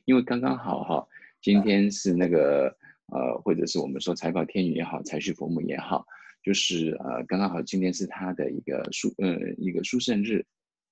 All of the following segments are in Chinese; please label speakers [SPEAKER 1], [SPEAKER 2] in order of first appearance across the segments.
[SPEAKER 1] 因为刚刚好哈，今天是那个或者是我们说财宝天女也好，财序佛母也好，就是刚刚好今天是他的一个殊胜日。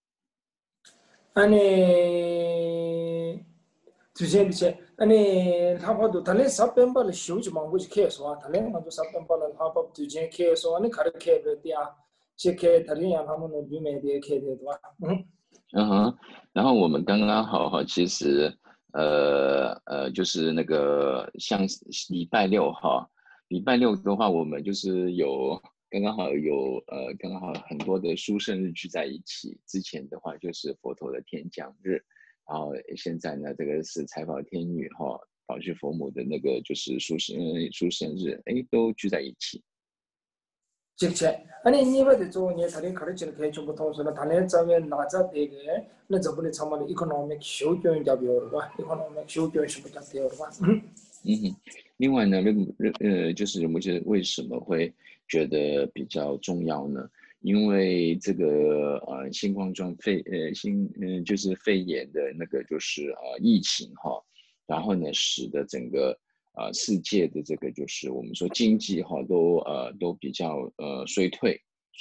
[SPEAKER 2] 아니 두세 아니 하고도 달래 삽뱀발 쇼지 망고지 케소아 달래 먼저 삽뱀발 하고 두제 케소 아니 가르케 베디아 제케 달리야 하면 유메디에 케데도
[SPEAKER 1] 嗯哼，然后我们刚刚好哈，其实就是那个像礼拜六哈，礼拜六的话，我们就是刚刚好刚刚好很多的殊胜日聚在一起。之前的话就是佛陀的天降日，然后现在呢，这个是财宝天女哈，宝具佛母的那个就是殊胜日，哎，都聚在一起。
[SPEAKER 2] 직체 아니 니버데 조니 다른 가르치는 게 좀 보통서는 단에 자면 나자 되게 나 저번에 참말 이코노믹 쇼교인 잡여와 이코노믹 쇼교인 좀 부탁해요와
[SPEAKER 1] 另外呢，就是为什么会觉得比较重要呢？因为这个新冠状就是肺炎的那个就是疫情哈，然后呢，使得整个世界的这个就是我们说经济哈都比较衰退。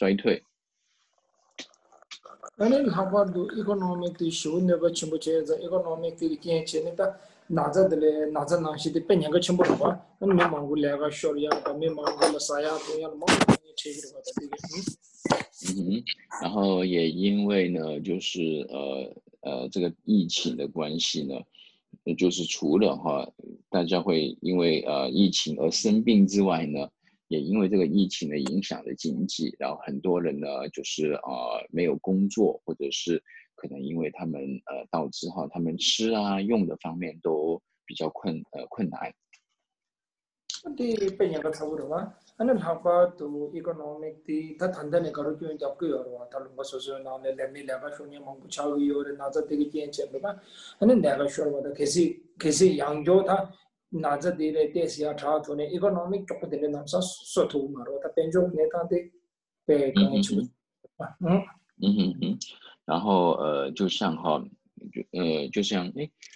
[SPEAKER 2] 아니 하고도 이코노믹 쇼네버 첨부 제자 이코노믹 되게 괜찮다 나자들의 나자나시데 빼냐가 첨부 봐 아니 망고래가 쇼리아 담에 망고라 사야 도야 뭐 체기로 받아 되게
[SPEAKER 1] 然后也因为呢，就是这个疫情的关系呢，就是除了哈，大家会因为疫情而生病之外呢，也因为这个疫情的影响的经济，然后很多人呢就是没有工作，或者是可能因为他们导致哈他们吃啊用的方面都比较困难。
[SPEAKER 2] 근데 빼냐가 타고라 아니 하고도 이코노믹 다 단단히 가르치는 잡고요 다른 거 소소 나네 레미라가 쇼니 망고 차위요레 나자 되게 괜찮다 아니 내가 쇼마다 계시 양조다 나자 되레 대시야 차토네 이코노믹 쪽 되는 남사 소토 마로 다 벤조 네타데 배 강치
[SPEAKER 1] 然后就像哈，就像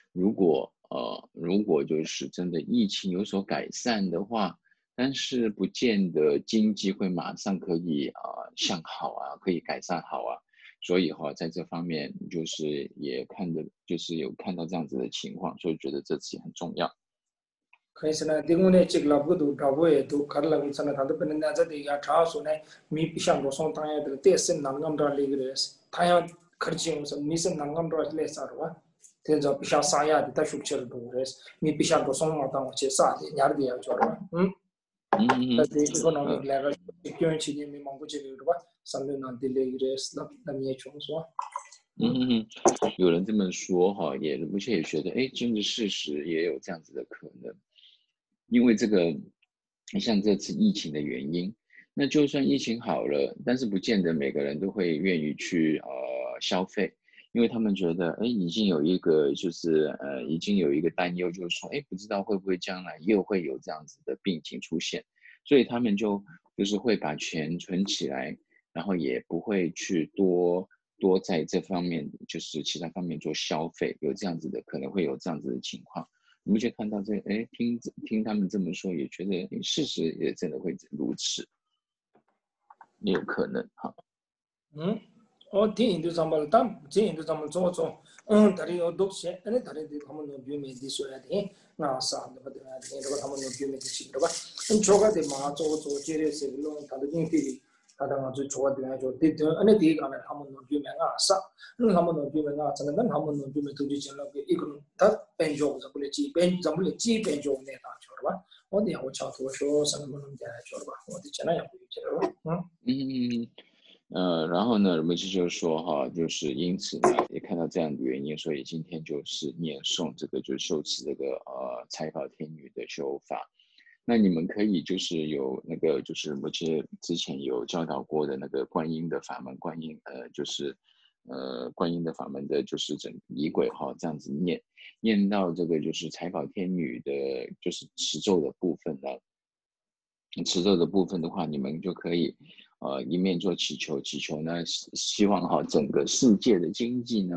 [SPEAKER 1] 如果就是真的疫情有所改善的话，但是不见得经济会马上可以向好啊，可以改善好啊。所以哈，在这方面就是也就是有看到这样子的情况，所以觉得这次很重要。
[SPEAKER 2] 그래서 대군에 찍라고도 가보에도 가르라고 있잖아. 다들เป็นน่าจะดีが차소네 미피샹로 송탕에 대신 난감도 리그레스. 타야 커지면서 미선 난감도 레사로와. 대저 피샤 사야 다 슈크처를 도레스. 미피샹로 송마당 제사데 야르디야 저라. 그래서 이코노믹 레벨 기본치기 미망고지리로와 삼년한 딜레이레스 남미에 총소.
[SPEAKER 1] 有人这么说哈，目前也觉得，哎，政治事实也有这样子的可能。 因为这个像这次疫情的原因，那就算疫情好了，但是不见得每个人都会愿意去消费，因为他们觉得，哎，已经有一个担忧，就是说，哎，不知道会不会将来又会有这样子的病情出现，所以他们就是会把钱存起来，然后也不会去多在这方面就是其他方面做消费，有这样子的可能会有这样子的情况。 目前看到这，哎，听他们这么说，也觉得事实也真的会如此，也有可能哈。
[SPEAKER 2] 디인도 잠발담 디인도 잠발 조조 다리요 독세 아니 다리도 한번 노비메 디소야 돼 나사도 받아야 돼 이거 한번 노비메 디시로 봐 조가데 마 조조 제레세 로 다르긴 피리 다다가 저 조가데 저 디드 아니 디가나 한번 노비메 나사 한번 노비메 나사는 한번 노비메 도지 전라게 이거 다 벤조 잡을지 벤 잡을지 지 벤조 내다 저러 봐 어디 하고 차도 쇼 사는 거는 돼 저러 봐 어디 있잖아 야 보이죠
[SPEAKER 1] 然后呢，我们就是说哈，就是因此呢，也看到这样的原因，所以今天就是念诵这个，就是受持这个财宝天女的修法。那你们可以就是有那个就是我记得之前有教导过的那个观音的法门，观音的法门的就是整仪轨哈，这样子念到这个就是财宝天女的，就是持咒的部分呢。持咒的部分的话，你们就可以一面做祈求呢，希望哈整个世界的经济呢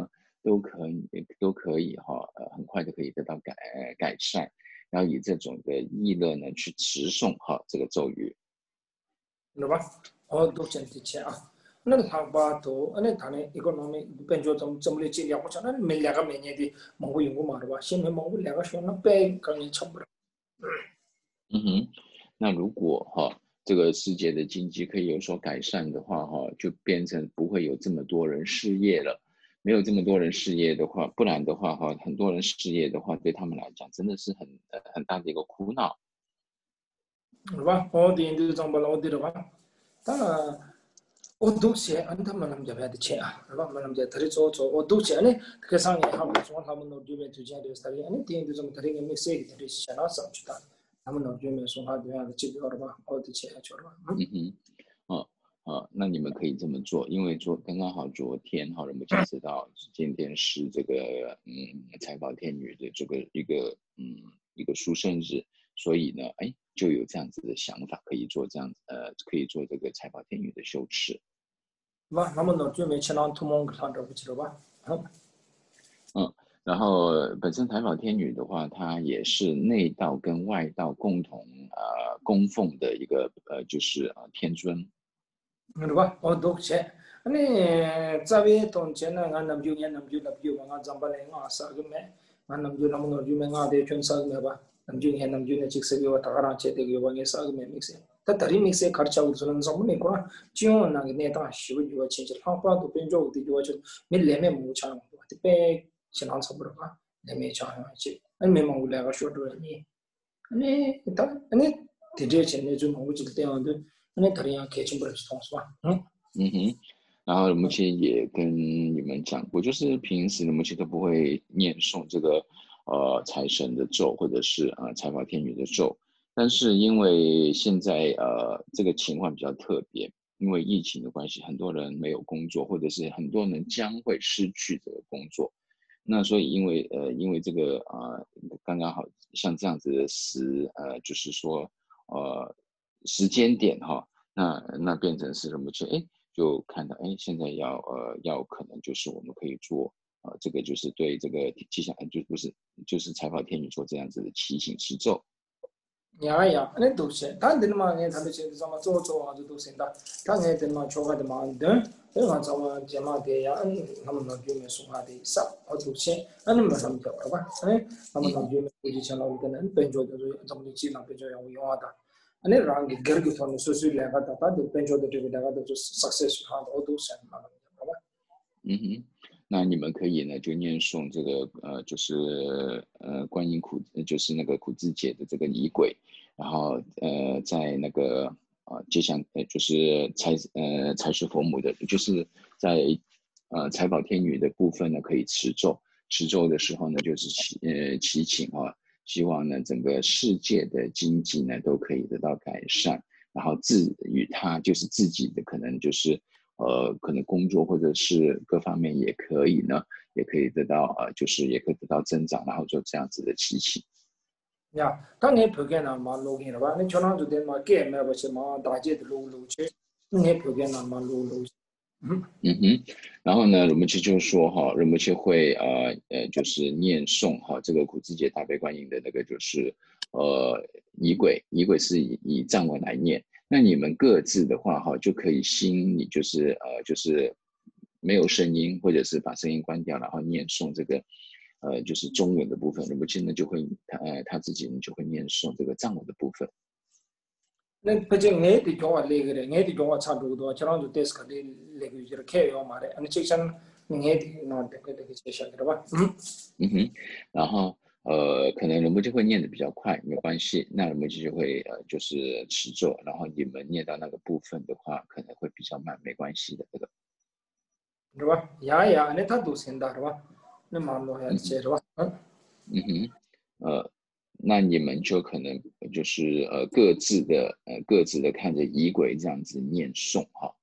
[SPEAKER 1] 都可以哈，很快的可以得到改善，然后以这种的意乐呢去持诵哈这个咒语。
[SPEAKER 2] 对吧？都真的切啊。那他把都，那他呢，economy 变做怎么来治疗？我讲那没两个每年的蒙古用过嘛，对吧？现在蒙古两个说那白刚也差不多。
[SPEAKER 1] 嗯哼，那如果哈这个世界的经济可以有所改善的话哈，就变成不会有这么多人失业了。没有这么多人失业的话，不然的话哈，很多人失业的话，对他们来讲真的是很大的一个苦恼。
[SPEAKER 2] 对吧？我的印度上班了，我的吧？当然，我都写，俺他们那么家的钱啊，对吧？我们家他的做，我都写呢。可上也好，说他们那边就这样的，他的，俺的印度上他的也没写，他的写那上去的，他们那边说他这样的这个了吧？我的钱去了吧？
[SPEAKER 1] 嗯哼。那你们可以这么做，因为刚刚好昨天哈，我们就知道今天是这个财宝天女的这个一个殊胜日，所以呢，哎，就有这样子的想法，可以做这样可以做这个财宝天女的修持。
[SPEAKER 2] 吧？他们那边钱囊土蒙看着不起了吧？
[SPEAKER 1] 嗯，然后本身财宝天女的话，它也是内道跟外道共同供奉的一个就是天尊。
[SPEAKER 2] 对吧？都写。那这边东钱呢？俺那边俺咱们那俺啥个没？俺那边俺的全啥个没吧？那边ಚಿಕ್ಕ ಸಗಿ ತಗರ ಚೇತಿಗೆ ಹೋಗಿ ಸಾಗ ಮೇ ಮಿಕ್ಸೆ ತರಿ ಮಿಕ್ಸೆ ಖರ್ಚ ಉರ್ಸಲನ್ ಸಮನೆ ಕೂಡ ಜಿಯೋ ನಂಗೆ ನೇತಾ ಶಿವ ಜೀವ ಚೇಂಜ್ ಹಾಪಾ ದು ಪೆಂಜೋ ದಿ ಜೀವ ಚ ಮೆ ಲೆಮೆ ಮು ಚಾ ತಿ ಪೆ ಚನಾನ್ ಸಬ್ರ का ಲೆಮೆ ಚಾ चे अन मे मंगू लेगा शॉट नी अने ता अने तिजे चेने जो मंगू जिलते हैं अने धरिया केचिम ब्रज थोंसवा
[SPEAKER 1] 嗯哼，然后目前也跟你们讲过，就是平时目前都不会念诵这个财神的咒，或者是财宝天女的咒，但是因为现在这个情况比较特别，因为疫情的关系，很多人没有工作，或者是很多人将会失去这个工作，那所以因为这个刚刚好像这样子的就是说时间点哈，那变成是什么？哎，就看到哎，现在要可能就是我们可以做这个就是对这个吉祥就不是就是财宝天女做这样子的祈请持咒。
[SPEAKER 2] 呀呀，那都是，但是嘛，你他们现在怎么做啊？这都是的。他那的嘛，做个的嘛，那嘛怎么怎么的呀？他们那边说话的少，我都是，那们他们叫了吧？他们那边估计像那个人，本着的怎么的，基本上要用的。那让你个人从说两个的，他就本着的这个两个的就 success 哈，我都是嘛，好吧？
[SPEAKER 1] 嗯哼，那你们可以呢就念诵这个就是观音就是那个苦字节的这个仪轨，然后在那个接下就是财是佛母的，就是在财宝天女的部分呢可以持咒，持咒的时候呢就是祈请希望呢整个世界的经济呢都可以得到改善，然后与他就是自己的可能就是可能工作或者是各方面也可以呢，也可以得到就是也可以得到增长，然后就这样子的祈请。
[SPEAKER 2] 呀，当你表现那嘛路线了吧？你常常就得嘛改嘛不是嘛大街的路去，你表现那嘛路。
[SPEAKER 1] 嗯哼，然后呢，我们就说哈，我们就会就是念诵哈这个苦字节大悲观音的那个就是仪轨，仪轨是以藏文来念。那你们各自的话哈，就可以心里就是没有声音，或者是把声音关掉，然后念诵这个就是中文的部分。我们现在就会他自己就会念诵这个藏文的部分。
[SPEAKER 2] 那不就爱的叫我来个嘞，爱的叫我差不多，这样就 desk 的那个就是开要嘛的，那这像爱的那这个接下来的吧？
[SPEAKER 1] 嗯哼，然后可能人们就会念的比较快，没关系。那人们就会就是持咒，然后你们念到那个部分的话，可能会比较慢，没关系的这个。
[SPEAKER 2] 是吧？呀呀，那他都现的是吧？那忙多还是是吧？
[SPEAKER 1] 嗯哼，那你们就可能就是各自的看着仪轨这样子念诵哈。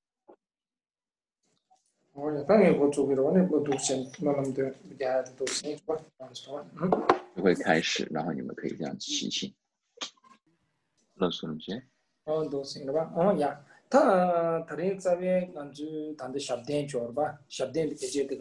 [SPEAKER 2] 我当然我做不到，那我都先慢慢的，大家都先是吧？是吧？
[SPEAKER 1] 就会开始，然后你们可以这样祈请。老师，你先。
[SPEAKER 2] 都行了吧？呀，他这边感觉谈的小店做了吧？小店的这些这个是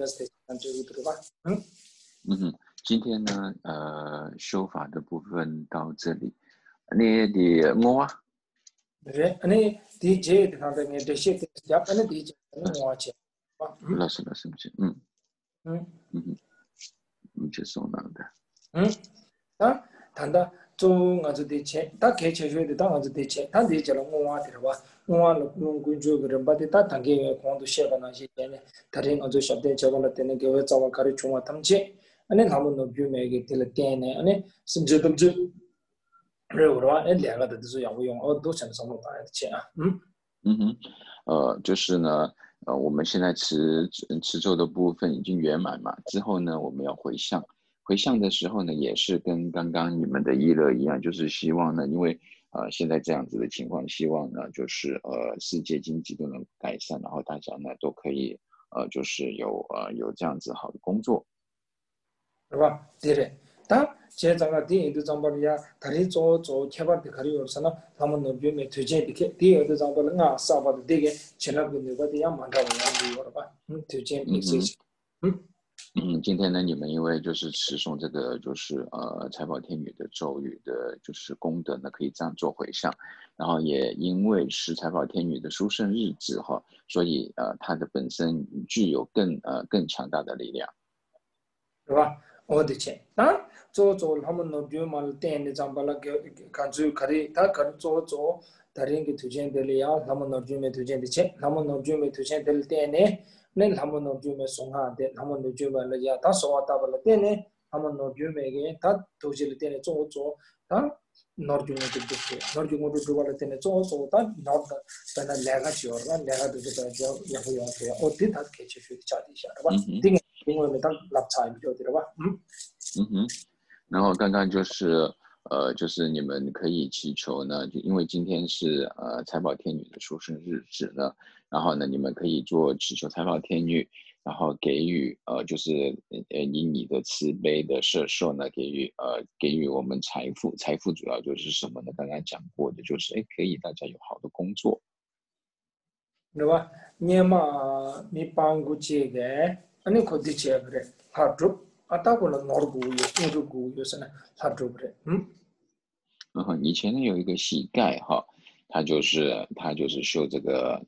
[SPEAKER 2] 这个对吧？嗯。
[SPEAKER 1] 嗯哼，今天呢，修法的部分到这里。你的我啊，
[SPEAKER 2] 对，那第几的他的那这些的，要不然第几我去，啊，嗯
[SPEAKER 1] 是，嗯
[SPEAKER 2] 嗯
[SPEAKER 1] 嗯哼，接受那的，
[SPEAKER 2] 嗯，啊，谈到做我这的钱，他给钱学的，当我这的钱，他的叫了我的吧，我了弄贵州个人把的，他谈给我光都写了那些钱呢，他的我就晓得叫我了，等那给我找我开始充我他们钱，那他们那边买个的了点呢，那甚至都就。然后的话，那两个都是要我用，我都想什么大的钱啊？嗯。
[SPEAKER 1] 嗯哼，就是呢，我们现在持咒的部分已经圆满嘛，之后呢，我们要回向，回向的时候呢，也是跟刚刚你们的意乐一样，就是希望呢，因为现在这样子的情况，希望呢，就是世界经济都能改善，然后大家呢都可以就是有这样子好的工作。
[SPEAKER 2] 是吧？对的。但现在个第一个章保的呀，他的做开发的可以有什么？他们那边没推荐的，第二个章保的啊，啥保的这个，前那个那个的呀，蛮多人有了吧？推荐的这些，嗯。
[SPEAKER 1] 今天呢，你们因为就是持诵这个就是财宝天女的咒语的，就是功德呢，可以这样做回向，然后也因为是财宝天女的殊胜日子哈，所以它的本身具有更强大的力量，
[SPEAKER 2] 是吧？我的钱，啊，做他们那边嘛，店的章保了给看住可以，他可能做，他人给推荐的了呀，他们那边没推荐的钱，他们那边没推荐的店呢。那他们那边没送哈的，他们那边了呀，他说话打不了店呢，他们那边没给，他投资了店的做，他那边就不是，那边我就做了店的做，他那的在那两个角，那两个都是在叫也会用的，我对他给去加一下，对吧？
[SPEAKER 1] 嗯
[SPEAKER 2] 因为没当立菜比较对吧？
[SPEAKER 1] 哼，然后刚刚就是你们可以祈求呢，就因为今天是财宝天女的出生日子呢，然后呢，你们可以做祈求财宝天女，然后给予就是以你的慈悲的摄受呢，给予我们财富，财富主要就是什么呢？刚刚讲过的，就是可以大家有好的工作，
[SPEAKER 2] 对吧？你嘛，你帮过这个，你可得这个的，他做，打过了哪个有，哪个有是呢？他做不的，
[SPEAKER 1] 然后以前呢有一个乞丐哈，他就是修这个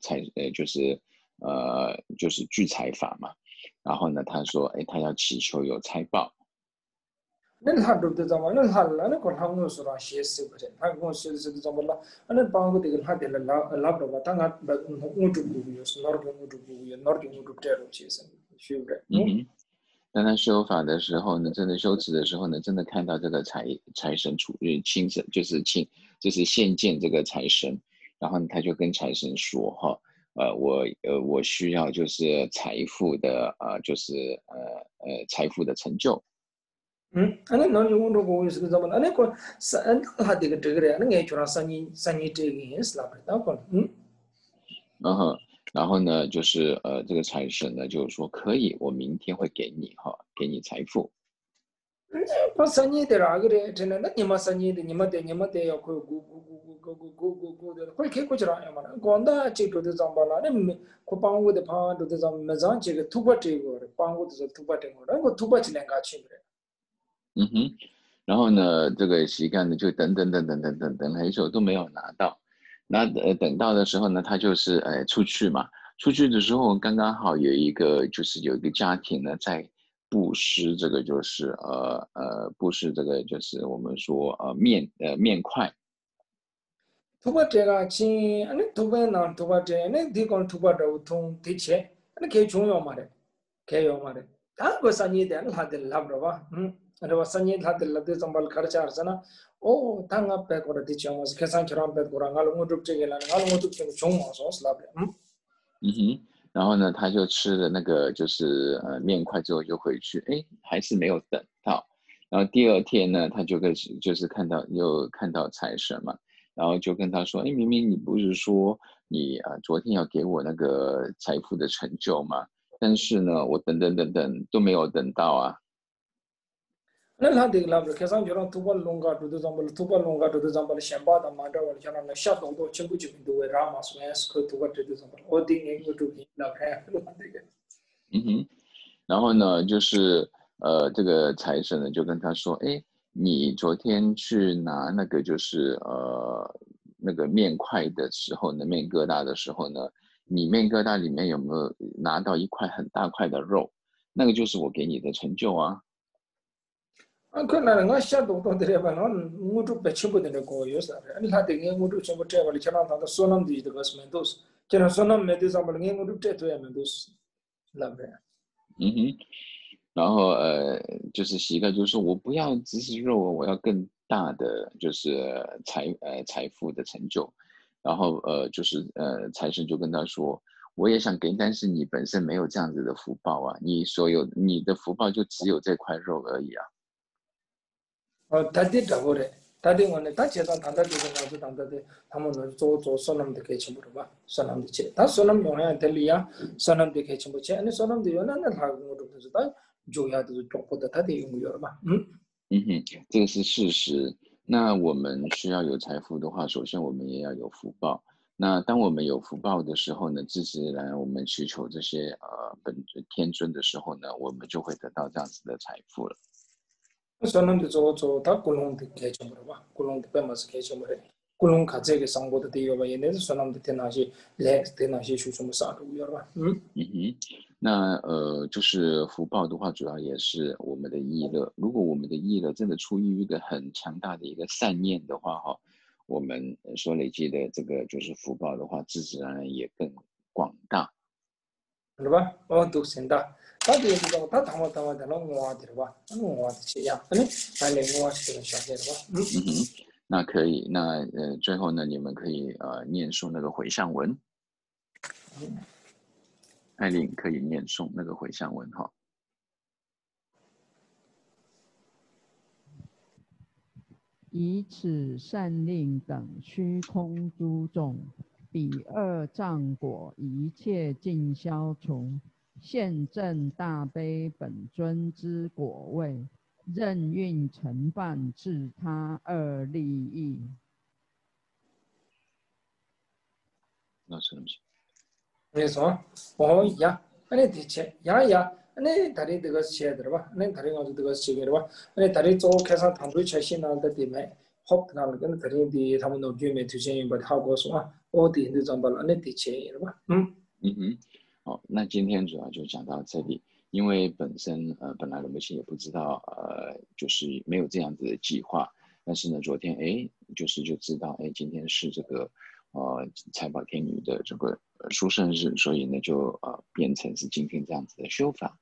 [SPEAKER 1] 就是聚财法嘛，然后呢他说他要祈求有财宝，
[SPEAKER 2] 那他做的怎么？那他那个他们说了写死不的，他跟我写的怎么了？那帮过这个他的了拉不了，他俺我做不有，是哪个我做不有，哪个我做这种写生，是不是？
[SPEAKER 1] 当他修法的时候呢，真的修持的时候呢，真的看到这个财神亲神，就是现见这个财神，然后他就跟财神说哈，我需要就是财富的就是财富的成就，
[SPEAKER 2] 那哪里我做过是怎么？那个他这个人，那个就生意这个也是拉不了，
[SPEAKER 1] 然后呢就是这个财神呢就是说可以，我明天会给你哈，给你财富。
[SPEAKER 2] 把生意的那个的，真的，那你们生意的，你们得要过的，会开过去了，要么光那这个都怎么了？那没，我帮我的朋友都怎么没让这个突破这个，帮我的是突破这个，那我突破起两个去不了。
[SPEAKER 1] 嗯哼，然后呢，这个膝盖呢就等很久都没有拿到，那等到的时候呢，他就是出去嘛，出去的时候刚刚好有一个家庭呢在布施这个就是布施这个就是我们说面块，
[SPEAKER 2] 突破这个去，那突破那突破这，那地方突破的通提前，那可以重要嘛的，可以用嘛的。他个生意的，他的拉不吧？那么生意他的拉的怎么开始儿子呢？哦，他那别个的提前嘛，是开山起来别个，我做这个了，我做这个重嘛，说是拉不了。
[SPEAKER 1] 嗯哼，然后呢，他就吃了那个就是面块之后就回去，还是没有等到。然后第二天呢，他就是看到财神嘛，然后就跟他说，明明你不是说你昨天要给我那个财富的成就吗？但是呢，我等都没有等到啊。
[SPEAKER 2] 那他这个拉不了，开山就让土巴龙嘎，土巴龙嘎，想把他妈的，我讲那下东多，全部就都为拉嘛，所以是可土巴这都怎么，我顶年我就给拉开，这个。
[SPEAKER 1] 嗯哼。 然后呢，就是这个财神呢就跟他说，哎，你昨天去拿那个就是那个面块的时候呢，面疙瘩的时候呢，你面疙瘩里面有没有拿到一块很大块的肉？那个就是我给你的成就啊。
[SPEAKER 2] 그 나는 가 시작도 또 드려봐는 모두 배치고 되는 거였어. 아니 하되게 모두 전부 트래블 처럼 다 소남 뒤도 가스멘도스. 제가 소남 메디스 한번 게 모두 트래토야 멘도스. 라베.
[SPEAKER 1] 嗯哼，然后就是膝盖就说我不要只是肉，我要更大的就是财富的成就。然后就是财神就跟他说，我也想给你，但是你本身没有这样子的福报啊，你的福报就只有这块肉而已啊。
[SPEAKER 2] 다디 잡으래. 다디 원에 다 제가 단다 되는 가서 단다데 한번 저 소남데 개침 물어봐. 소남데 체. 다 소남 용야 될리야. 소남데 개침 뭐체. 아니 소남데 요나는 하고 뭐 그래서 다 조야도 쪽보다 다디 용요봐.
[SPEAKER 1] 嗯哼，这个是事实。那我们需要有财富的话，首先我们也要有福报。那当我们有福报的时候呢，自自然然我们祈求这些天尊的时候呢，我们就会得到这样子的财富了。
[SPEAKER 2] 소남데 저다 꿀롱데 개침 물어봐. 꿀롱데 빼면서 개침 물어. 꿀롱 가제게 상보도 되어봐. 얘네들 소남데 테나시 레 테나시 수좀 사도 요봐.
[SPEAKER 1] 嗯哼，那就是福报的话，主要也是我们的意乐。如果我们的意乐真的出于一个很强大的一个善念的话，哈，我们所累积的这个就是福报的话，自自然然也更广大。
[SPEAKER 2] 그러봐. 독신다. 다들 얘기도 다 담았다가 되는 거 들어봐. 하는 거 같지야. 아니 아니 뭐 하시는 셔야 봐.
[SPEAKER 1] 嗯哼，那可以，那最后呢，你们可以念诵那个回向文。艾琳可以念诵那个回向文哈。
[SPEAKER 3] 以此善令等虚空诸众，彼二障果一切尽消除，现证大悲本尊之果位，任运承办自他二利益。
[SPEAKER 1] 那是什么？
[SPEAKER 2] 그래서 야 아니 대체 야야 아니 다리 되가 시에 들어봐. 아니 다리 가지고 되가 시에 들어봐. 아니 다리 쪽에서 담불 최신 나온다 때문에 혹 나올 거는 다리 뒤에 한번 넣으면 되지 뭐 하고 서 어디 있는 점발 아니 대체 봐.
[SPEAKER 1] 嗯哼，好，那今天主要就讲到这里，因为本身本来我们其实也不知道就是没有这样子的计划，但是呢昨天就知道今天是这个财宝天女的这个殊胜日，所以呢就变成是今天这样子的修法。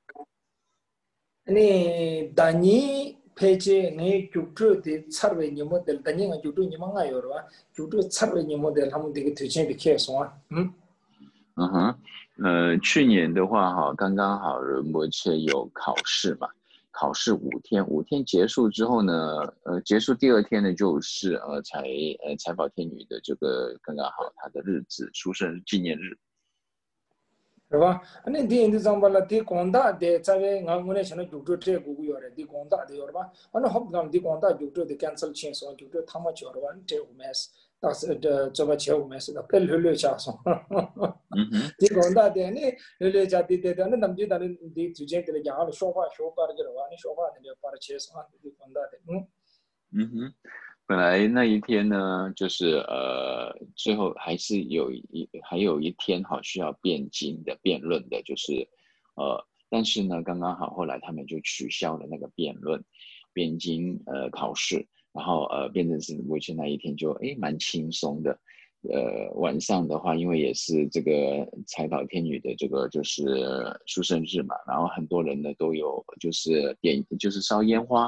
[SPEAKER 2] 아니 다니 페이지 네 주주의 차르의 모델 다니가 주주 니망아 요르와 주주 차르의 모델 한번 되게 되게 비켜서.
[SPEAKER 1] 嗯哼，去年的话哈，刚刚好仁波切有考试嘛，考试5天结束之后呢，结束第2天呢就是财宝天女的这个刚刚好她的日子，出生纪念日。
[SPEAKER 2] 그봐 아니 디 인디 잠발라 디 콘다 데 차베 나무네 챤 주주 트레 구구 요레 디 콘다 데 요르바 아니 홉감 디 콘다 주주 데 캔슬 챤소 주주 타마 요르바 데 우메스 다스 데 저바 체 우메스 다 펠 흘려 차소 디 콘다 데 아니 흘려 자디 데 아니 남지 다니 디 주제 데 야할 쇼파 쇼파 저와 아니 쇼파 데 파르 쳬소 디 콘다 데
[SPEAKER 1] 嗯哼，本来那一天呢，就是最后还有一天哈需要辩经的辩论的，就是但是呢刚刚好后来他们就取消了那个辩经考试，然后变成是我去那一天就蛮轻松的。晚上的话，因为也是这个财宝天女的这个就是出生日嘛，然后很多人呢都有就是烧烟花。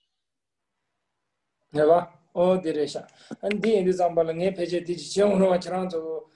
[SPEAKER 2] 네바 어디래샤 안디 인디 잠발랑에 페이지 디지 지용으로 저랑저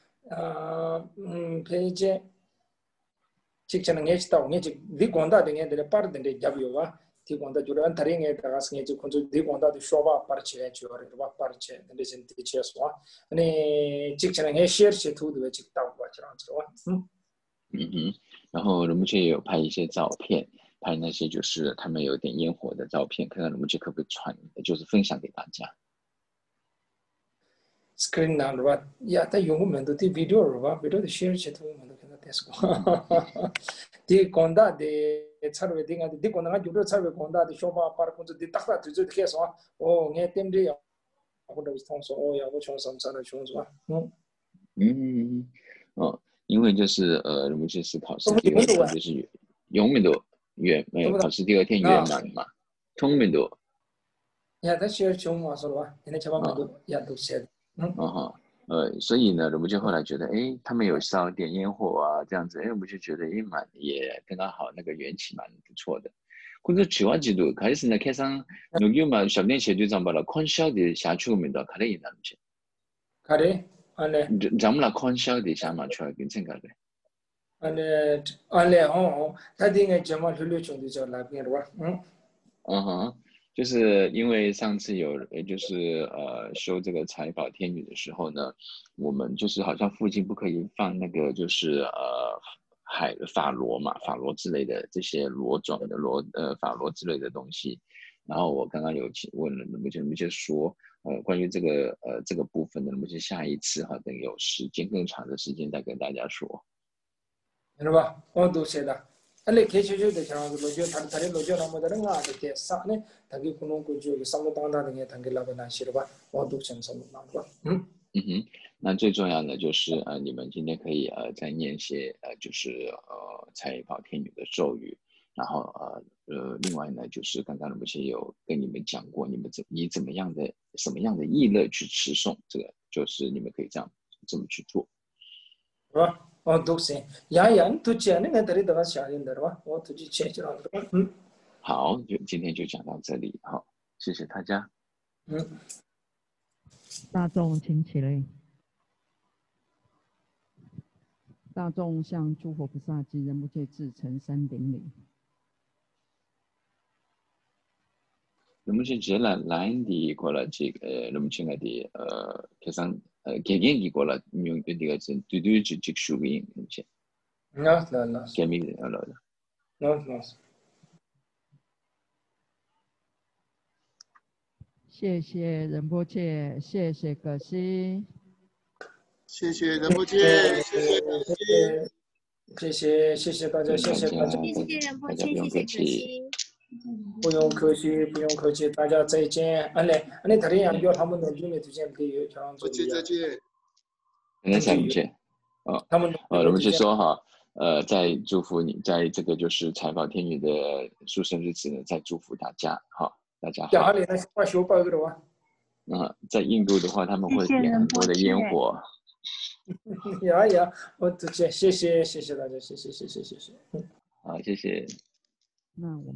[SPEAKER 2] 페이지 직전에 해치다 오게 디 건다 등에 데 빠르던데 잡요와 디 건다 주란 다링에 다가스게 저 콘조 디 건다도 쇼바 파르체 줘레 바 파르체 근데 진짜 치어서 아니 직전에 해 셰어체 투도 직다 와 저랑
[SPEAKER 1] 然后仁波切也有拍一些照片。 拍那些就是他们有点烟火的照片，看看仁波切可不可以传，就是分享给大家。
[SPEAKER 2] screen 那是吧？呀，但用我们的 video 是吧？video 的 share 起头我们都看到电视过。第广大的差别的啊，第广大就是差别广大的小巴把工作的大大对对开始啊，哦，俺点这样，或者是同说，哦呀，我穷什么啥的穷是吧？
[SPEAKER 1] 哦，因为就是我们就是考试第二天就是永远都考试第二天圆满嘛，通面都。
[SPEAKER 2] 呀，但share 穷嘛是吧？现在全部都呀都写。
[SPEAKER 1] 所以呢，我们就后来觉得，哎，他们有烧点烟火啊，这样子，哎，我们就觉得，哎，也刚刚好，那个缘起蛮不错的。或者去完季度开始呢，开上农业嘛，小年前就长把了，看小的下去我们到看了一哪去？
[SPEAKER 2] 看的，安嘞。
[SPEAKER 1] 咱们来看小的下嘛，出来跟这个的。
[SPEAKER 2] 安嘞，哦，他应该怎么去流程的叫那边是吧？
[SPEAKER 1] 就是因为上次就是修这个财宝天女的时候呢，我们就是好像附近不可以放那个就是法螺嘛，法螺之类的这些螺种的法螺之类的东西。然后我刚刚有问了那么就说关于这个部分的，那么就下一次等有更长的时间再跟大家说，
[SPEAKER 2] 是吧？我都写的。알레 개체주의 대상으로 로저 다른 로저 나무 다른 거 아들 때 사네 당기 군용 구조 상무 당다는 게 당기 라고나 싫어봐 어둑 전선 나와.
[SPEAKER 1] 那最重要的就是你们今天可以再念些就是财宝天女的咒语，然后另外呢就是刚刚我们有跟你们讲过，以什么样的意乐去持诵，这个就是你们可以这么去做，
[SPEAKER 2] 是吧？어둑 세 야양 두지 않은 애들이 다가 샤린다 봐. 두지 체지라.
[SPEAKER 1] 好，今天就讲到这里，好，谢谢大家。
[SPEAKER 3] 大众请起立。大众向诸佛菩萨及仁波切至诚三顶礼。
[SPEAKER 1] 仁波切接了兰的过了这个仁波切的开上给的过了用这个是对就属于仁波切。
[SPEAKER 2] 那。
[SPEAKER 1] 给米的了。
[SPEAKER 2] 那。
[SPEAKER 3] 谢谢仁波切，谢谢葛西。
[SPEAKER 4] 谢谢仁波切，
[SPEAKER 2] 谢谢大家，谢谢大家，
[SPEAKER 1] 大家不用客气，
[SPEAKER 2] 不用客气，不用客气，大家再见。安嘞，大家要他们能准备推荐给有强助力。
[SPEAKER 4] 再见。
[SPEAKER 1] 那再见。
[SPEAKER 2] 他们
[SPEAKER 1] 我们就说哈，在祝福你，在这个就是财宝天女的出生日子呢，在祝福大家，好，大家好。在印度的话，他们会点很多的烟火。
[SPEAKER 2] 呀，我谢谢大家，谢谢。
[SPEAKER 1] 好，谢谢。
[SPEAKER 3] 那我。